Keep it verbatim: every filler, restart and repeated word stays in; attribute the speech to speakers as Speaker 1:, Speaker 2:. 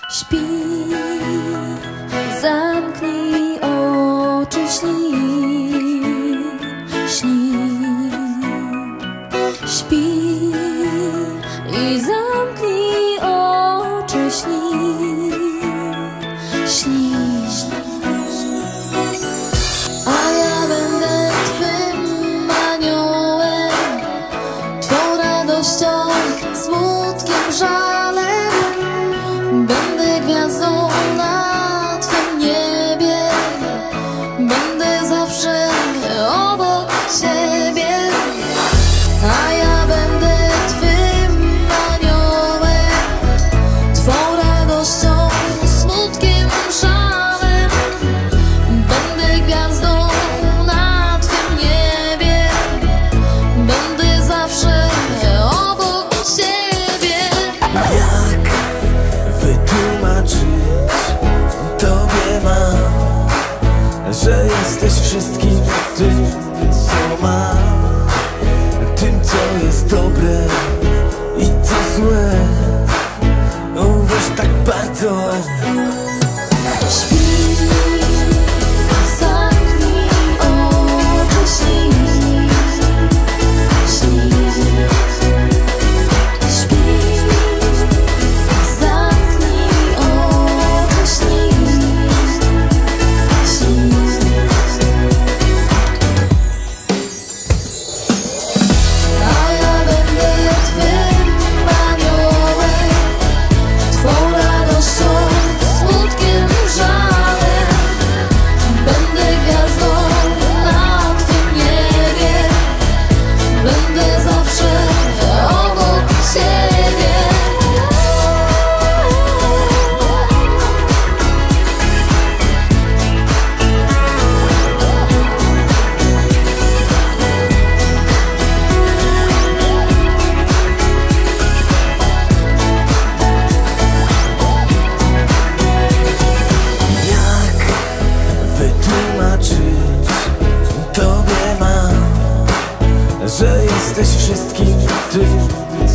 Speaker 1: Śpi, zamknij oczy, śnij, śnij. Śpi i zamknij oczy, śnij, śnij. A ja będę twym aniołem, twą radością, smutkiem, żalem. Będę gwiazdą na twym niebie, będę zawsze obok ciebie. A ja będę twym aniołem, twą radością, smutkiem, żalem. Będę gwiazdą na twym niebie, będę zawsze obok ciebie.
Speaker 2: Jak wytłumaczyć tobie mam, że jesteś wszystkim tym, co mam, tym, co jest dobre i co złe. Uwierz tak bardzo.
Speaker 1: Śpi, zamknij oczy, śnij, śnij. Śpi, zamknij oczy, śnij, śnij. A ja będę twym aniołem, twą radością, smutkiem, żalem. Będę gwiazdą na twym niebie, będę zawsze obok ciebie.
Speaker 2: Jak wytłumaczyć tobie mam, że jesteś wszystkim tym,